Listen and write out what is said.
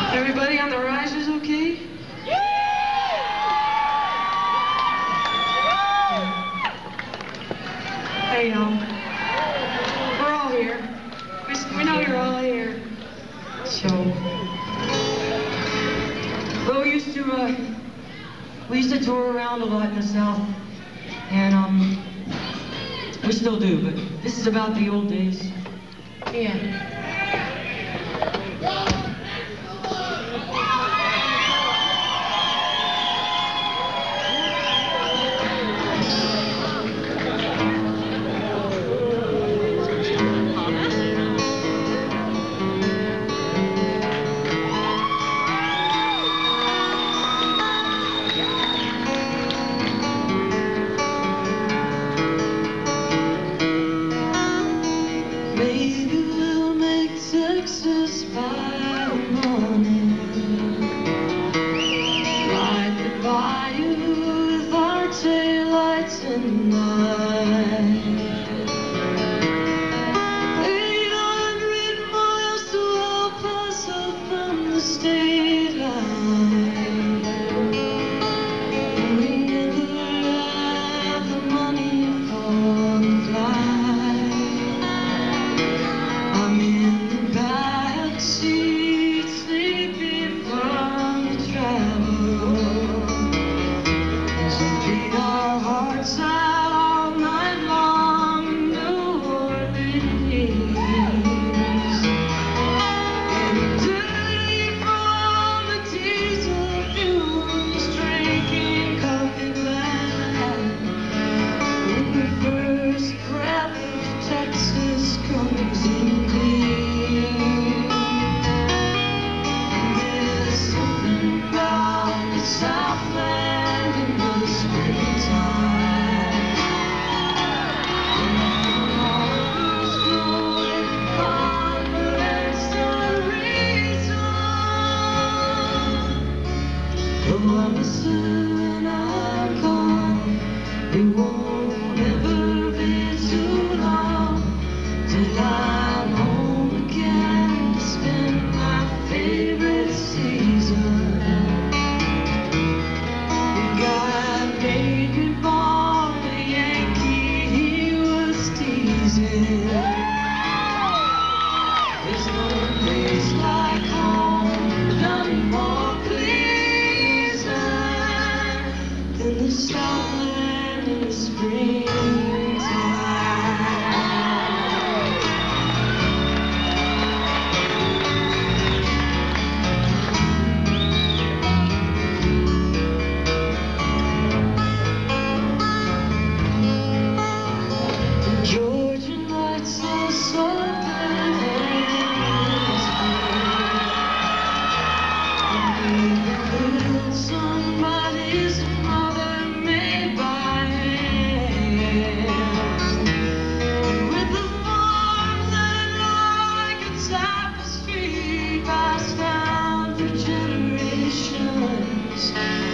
Everybody on the risers okay? Hey, we're all here. We know you're all here. So, well, we used to tour around a lot in the South, and we still do, but this is about the old days. Yeah. Maybe we'll make Texas by the morning. Ride the bayou with our taillights in the night. 800 miles to El Paso from the state line. We never have the money for the flight. I'm in the backseat, sleepy from the travel. So beat our hearts out all night long in New Orleans. Getting dirty from the diesel fumes, drinking coffee black. When the first breath of Texas comes in. Southland in the springtime, flowers growing on the reason. But when I'm gone, it won't ever be too long till I'm home again to spend my favorite season. There's no place like home, none more pleasing than the Southland in the springtime. The Georgian lights are soft. Somebody's mother made by hand, with the farmland like a tapestry passed down for generations.